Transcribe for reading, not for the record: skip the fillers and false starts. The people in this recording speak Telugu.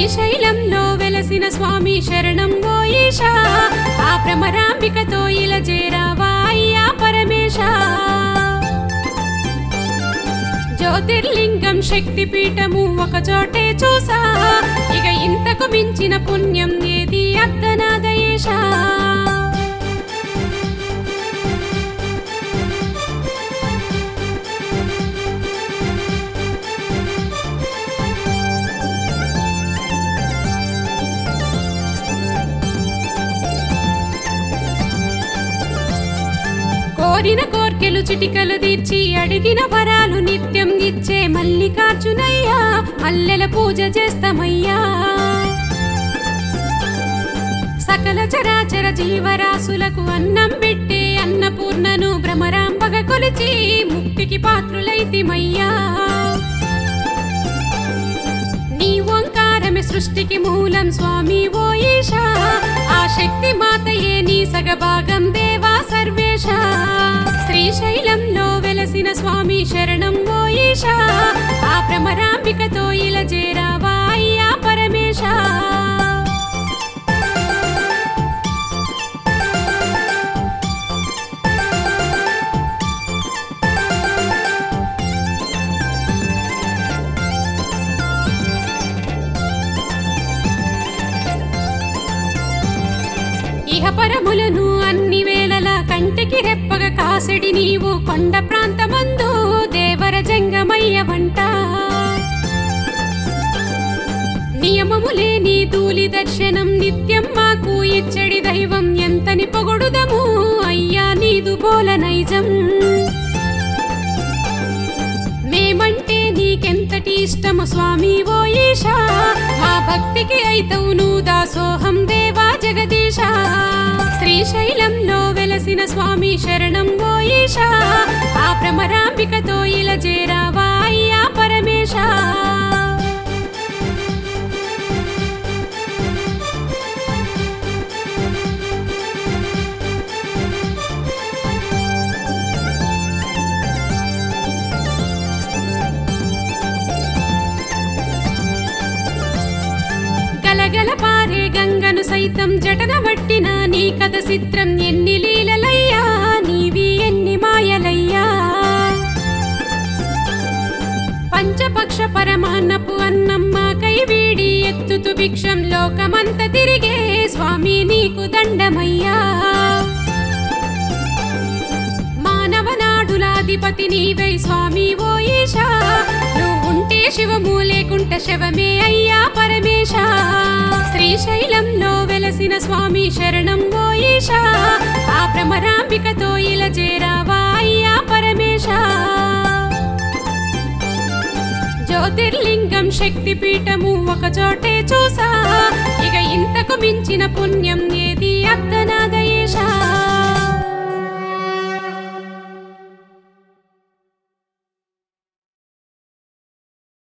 శ్రీశైలంలో వెలసిన స్వామి శరణం ఓ ఈశా ఆ భ్రమరాంబికతో ఇలా చేరావా అయ్యా పరమేశ జ్యోతిర్లింగం శక్తిపీఠము ఒక చోటే చూసా ఇక ఇంతకు మించిన పుణ్యం ఏది అర్ధనాదయేశా కోరిన కోర్కెలు చిటికలు తీర్చి అడిగిన వరాలు నిత్యం ఇచ్చే మల్లికార్జునయ్యా మల్లెల పూజ చేస్తామయ్యా సకల చరాచర జీవరాశులకు అన్నం పెట్టే అన్నపూర్ణను భ్రమరాంబగ కొలిచి ముక్తికి పాత్రులైతిమయ్యా నీ ఓంకారమే సృష్టికి మూలం స్వామి ఓ ఈశా ఆ శక్తి మాతయే నీ సగభాగం దేవా సర్వేశ శ్రీశైలంలో వెలసిన స్వామి శరణం ఓ ఈశా ఆ భ్రమరాంబికతో ఇలా చేరావా అయ్యా పరమేశ ఇహపరములను అన్ని వేళల కంటికి రెప్పగ కాసడి నీవు కొండ ప్రాంతమందు దేవర జంగమయ్య వంట నియమము లేని ధూళి దర్శనం నిత్యం మాకు ఇచ్చడి దైవం ఎంతని పొగొడుదము అయ్యా నీదు బోల నైజం మేమంటే నీకెంతటి ఇష్టము స్వామి ఓ ఈశా మా భక్తికి అయితవు నువ్వు దాసోహం దేవా జగదీశ శ్రీశైలంలో వెలసిన స్వామి శరణం ఓ ఈశా ఆ భ్రమరాంబికతో ఇలా చేరావా అయ్యా పరమేశ గలగల పారే గంగను సైతం జటన పట్టిన నీ కథ చిత్రం ఎన్ని లీలలయ్యా నీవి ఎన్ని మాయలయ్యా పంచపక్ష పరమాన్నపు అన్నమ్మ కైవీడి ఎత్తుతు భిక్షం లోకమంత తిరిగే స్వామి నీకు దండమయ్యా మానవనాడులాధిపతి నీవై స్వామి ఓ ఈశా నువ్వుంటే శివము లేకుంటే శవమే అయ్యా పరమేశ శ్రీశైలంలో వెలసిన స్వామి శరణం ఓ ఈశా ఆ భ్రమరాంబికతో ఇలా చేరావా అయ్యా పరమేశ జ్యోతిర్లింగం శక్తిపీఠము ఒక చోటే చూసా